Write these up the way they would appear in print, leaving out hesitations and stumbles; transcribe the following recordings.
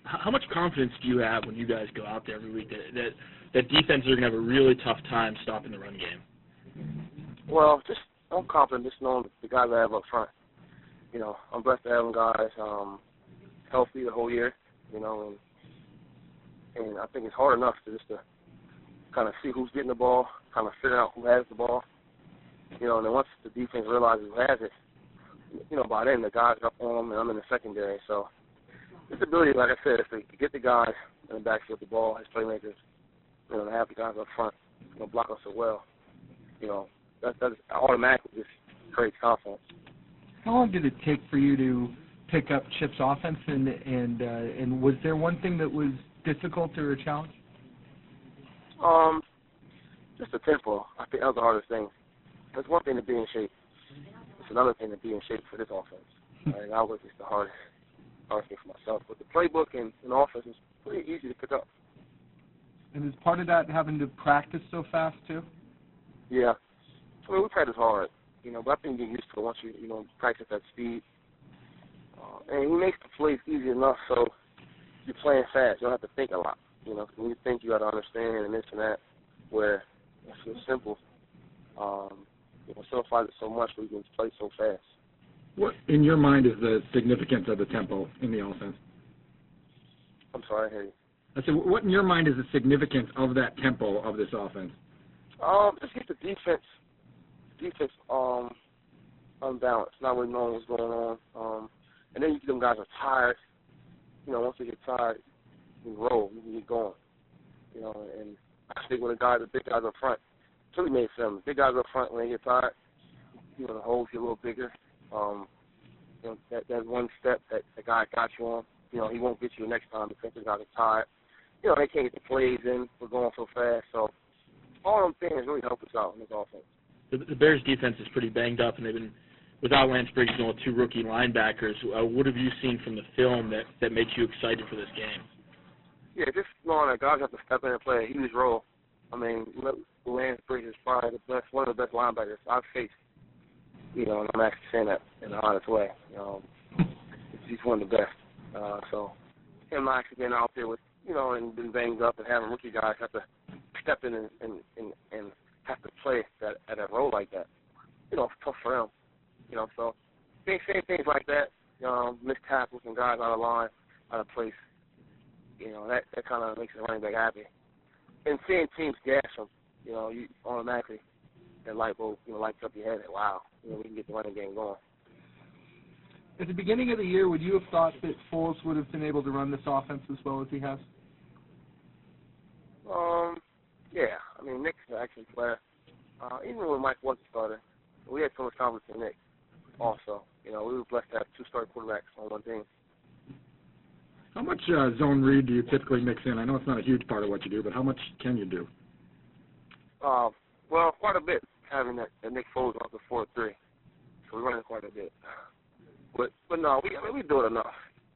how much confidence do you have when you guys go out there every week that defenses are going to have a really tough time stopping the run game? Well, I'm confident just knowing the guys I have up front. I'm blessed to have them guys healthy the whole year, and I think it's hard enough to kind of see who's getting the ball, kind of figure out who has the ball, and then once the defense realizes who has it, by then the guys are up on them and I'm in the secondary. So this ability, like I said, is to get the guys in the backfield with the ball as playmakers, to have the guys up front, block us so well, that automatically just creates confidence. How long did it take for you to pick up Chip's offense, and was there one thing that was difficult or a challenge? Just the tempo. I think that was the hardest thing. It's one thing to be in shape. It's another thing to be in shape for this offense. Right? That was just the hardest thing for myself. But the playbook and offense is pretty easy to pick up. And is part of that having to practice so fast too? Yeah. I mean, we practice hard, but I think you get used to it once you practice that speed. And he makes the plays easy enough so you're playing fast. You don't have to think a lot. When you think, you got to understand and this and that, where it's so simple. Simplifies it so much where you can play so fast. What, in your mind, is the significance of the tempo in the offense? I'm sorry, I hear you. I said, what in your mind is the significance of that tempo of this offense? Just get the defense unbalanced, not really knowing what's going on. And then them guys are tired. Once they get tired, you can roll, you can get going. And I think when the big guys up front, it's really made sense. The big guys up front, when they get tired, the holes get a little bigger. That one step that the guy got you on, he won't get you the next time because the guys are tired. They can't get the plays in. We're going so fast. So all them things really help us out in this offense. The Bears' defense is pretty banged up, and they've been without Lance Briggs and with two rookie linebackers. What have you seen from the film that makes you excited for this game? Yeah, just knowing that guys have to step in and play a huge role. I mean, Lance Briggs is probably one of the best linebackers I've faced. And I'm actually saying that in an honest way. He's one of the best. So him actually being out there with, and been banged up and having rookie guys have to step in and have to play at a role like that, it's tough for them. So same things like that. Missed tackles and guys out of line, out of place. That kind of makes the running back happy. And seeing teams gas them, you automatically, that light bulb, lights up your head. And, wow, we can get the running game going. At the beginning of the year, would you have thought that Foles would have been able to run this offense as well as he has? Yeah. I mean, Nick's an excellent player. Even when Mike wasn't starter, we had so much confidence in Nick also. We were blessed to have two starting quarterbacks on one team. How much zone read do you typically mix in? I know it's not a huge part of what you do, but how much can you do? Well, quite a bit, having that Nick Foles off the 4-3. So we run it quite a bit. But no, we do it enough.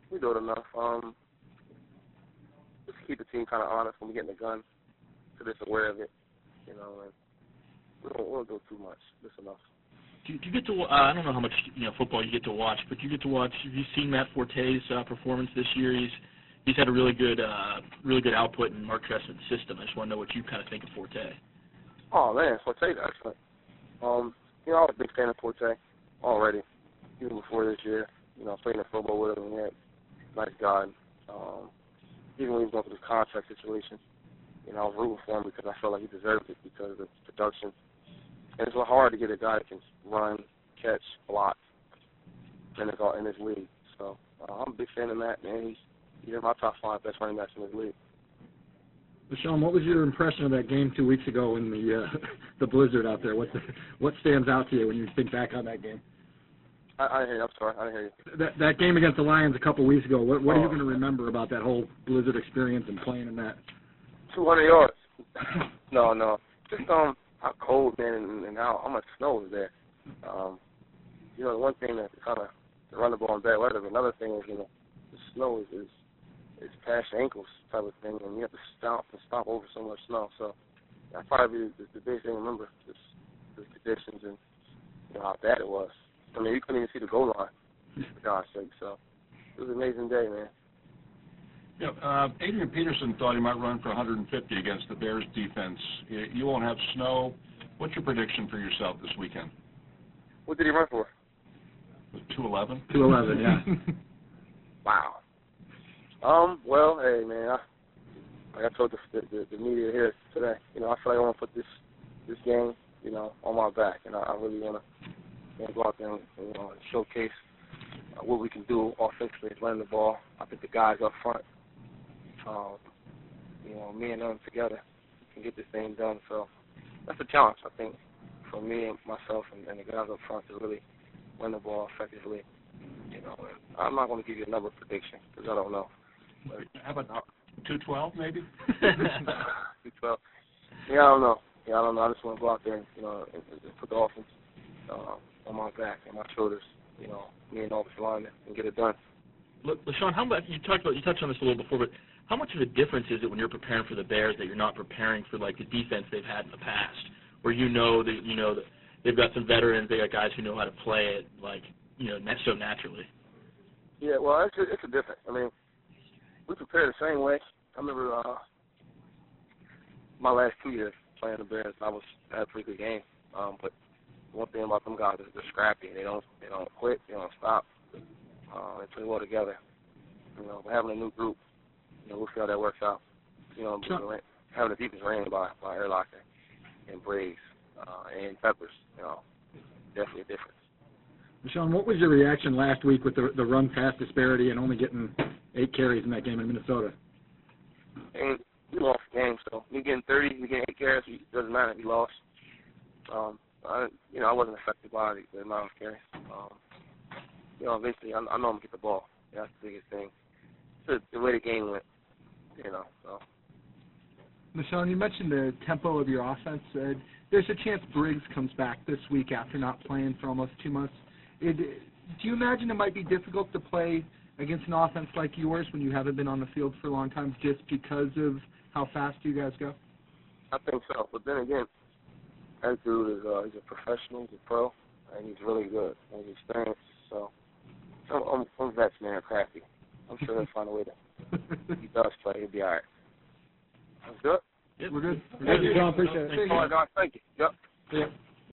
Just keep the team kind of honest when we get in the gun, so they're aware of it, and we won't do too much, just enough. Do you get to? I don't know how much football you get to watch, but you get to watch. Have you seen Matt Forte's performance this year? He's had a really good output in Mark Trestman's system. I just want to know what you kind of think of Forte. Oh man, Forte's excellent. I was a big fan of Forte already, even before this year. Playing the football with him, and he had a nice guy. Even when he was going through this contract situation, I was rooting for him because I felt like he deserved it because of the production. And it's hard to get a guy that can run, catch, block in this league. So I'm a big fan of Matt, man. He's in my top 5 best running backs in this league. Sean, what was your impression of that game 2 weeks ago in the blizzard out there? What stands out to you when you think back on that game? I didn't hear you. I'm sorry. I didn't hear you. That game against the Lions a couple weeks ago, what are you going to remember about that whole blizzard experience and playing in that? 200 yards. No. Just how cold, man, and how much snow was there. The one thing that kind of to run the ball in bad weather, but another thing is, the snow is past your ankles type of thing, and you have to stop over so much snow. So that probably is the biggest thing to remember, just the conditions and how bad it was. I mean, you couldn't even see the goal line, for God's sake. So it was an amazing day, man. Yeah, Adrian Peterson thought he might run for 150 against the Bears defense. You won't have snow. What's your prediction for yourself this weekend? What did he run for? 211? 211, yeah. Wow. Well, hey, man, like I told the media here today, I feel like I want to put this game, on my back, and I really want to go out there and, showcase what we can do offensively, running the ball. I think the guys up front, me and them together can get this thing done. So that's a challenge, I think, for me and myself and the guys up front to really run the ball effectively. And I'm not going to give you a number prediction because I don't know. But how about 212 maybe? 212. Yeah, I don't know. I just want to go out there and, and put the offense on my back and my shoulders, me and offensive linemen, and get it done. LeSean, how much you touched on this a little before, but how much of a difference is it when you're preparing for the Bears that you're not preparing for like the defense they've had in the past, where that they've got some veterans, they got guys who know how to play it so naturally. Yeah, well, it's a different. I mean, we prepare the same way. I remember my last 2 years playing the Bears, I had a pretty good game. But one thing about them guys is they're scrappy. They don't quit. They don't stop. They play well together. But having a new group, we'll see how that works out. Having a defense ran by Urlacher and Briggs and Peppers, definitely a difference. Sean, what was your reaction last week with the run-pass disparity and only getting 8 carries in that game in Minnesota? And we lost the game, so me getting 30, me getting 8 carries, it doesn't matter if we lost. I wasn't affected by the amount of carries. Eventually, I know I'm going to get the ball. That's the biggest thing. It's the way the game went, so. LeSean, you mentioned the tempo of your offense. There's a chance Briggs comes back this week after not playing for almost 2 months. Do you imagine it might be difficult to play against an offense like yours when you haven't been on the field for a long time just because of how fast you guys go? I think so. But then again, that dude is he's a professional, he's a pro, and he's really good. And he's experienced. So I'm vets, man, crafty. I'm sure he'll find a way to. If he does play, he'll be all right. That's good. Yep. We're good. Thank you, Sean. Appreciate it. Thank you. Yep. Yeah.